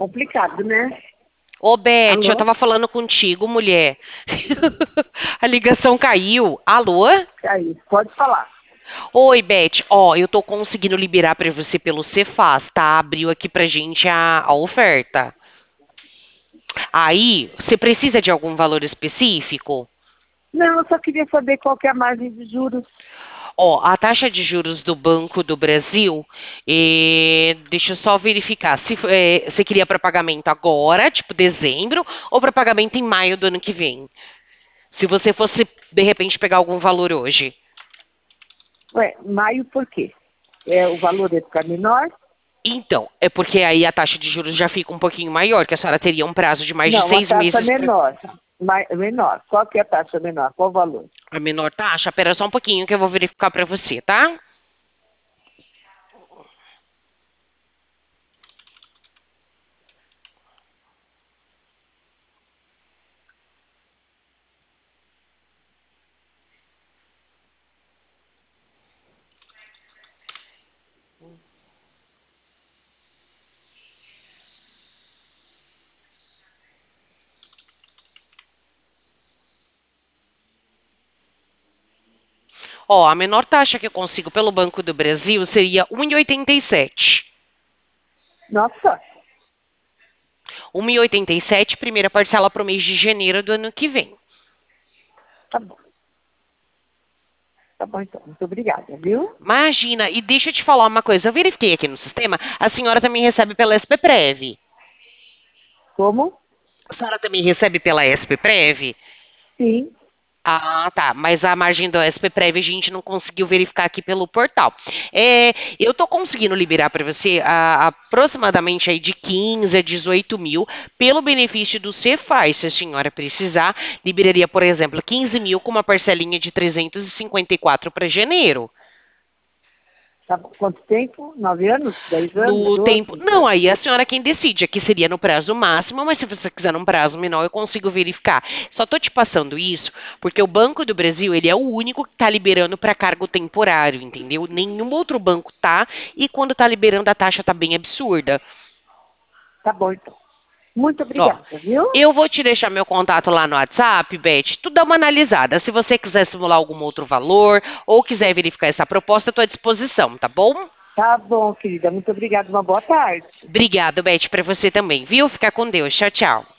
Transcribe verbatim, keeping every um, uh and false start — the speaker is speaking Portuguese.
complicado, né? Ô, Beth, eu Alô? tava falando contigo, mulher. A ligação caiu. Alô? Aí, pode falar. Oi, Beth. Ó, eu tô conseguindo liberar pra você pelo Cefaz, tá? Abriu aqui pra gente a, a oferta. Aí, você precisa de algum valor específico? Não, eu só queria saber qual que é a margem de juros. Ó, a taxa de juros do Banco do Brasil, eh, deixa eu só verificar. Se eh, você queria para pagamento agora, tipo dezembro, ou para pagamento em maio do ano que vem? Se você fosse, de repente, pegar algum valor hoje. Ué, maio por quê? É, o valor ia ficar menor? Então, é porque aí a taxa de juros já fica um pouquinho maior, que a senhora teria um prazo de mais de Não, a seis taxa meses para menor. Ma- menor. Qual que é a taxa menor? Qual o valor? a menor taxa. Espera só um pouquinho que eu vou verificar para você, tá? Ó, a menor taxa que eu consigo pelo Banco do Brasil seria um vírgula oitenta e sete. Nossa, um vírgula oitenta e sete, primeira parcela para o mês de janeiro do ano que vem. tá bom. Tá bom então. Muito obrigada, viu? Imagina, e deixa eu te falar uma coisa, eu verifiquei aqui no sistema, a senhora também recebe pela SPPrev. Como? A senhora também recebe pela SPPrev? Sim. Ah, tá. Mas a margem do SPPrev a gente não conseguiu verificar aqui pelo portal. É, eu tô conseguindo liberar para você a- aproximadamente aí de quinze a dezoito mil pelo benefício do Cefaz. Se a senhora precisar, liberaria, por exemplo, quinze mil com uma parcelinha de trezentos e e cinquenta e quatro para janeiro. Tá bom. Quanto tempo? Nove anos? Dez anos? No tempo. Doze? Não, aí a senhora é quem decide. Aqui seria no prazo máximo, mas se você quiser num prazo menor, eu consigo verificar. Só tô te passando isso porque o Banco do Brasil, ele é o único que está liberando para cargo temporário, entendeu? Nenhum outro banco tá, e quando tá liberando a taxa tá bem absurda. Tá bom então. Muito Ó, obrigada, viu? eu vou te deixar meu contato lá no WhatsApp, Beth. Tu dá uma analisada. Se você quiser simular algum outro valor ou quiser verificar essa proposta, eu tô à disposição, tá bom? Tá bom, querida. Muito obrigada. Uma boa tarde. Obrigada, Beth, para você também, viu? Fica com Deus. Tchau, tchau.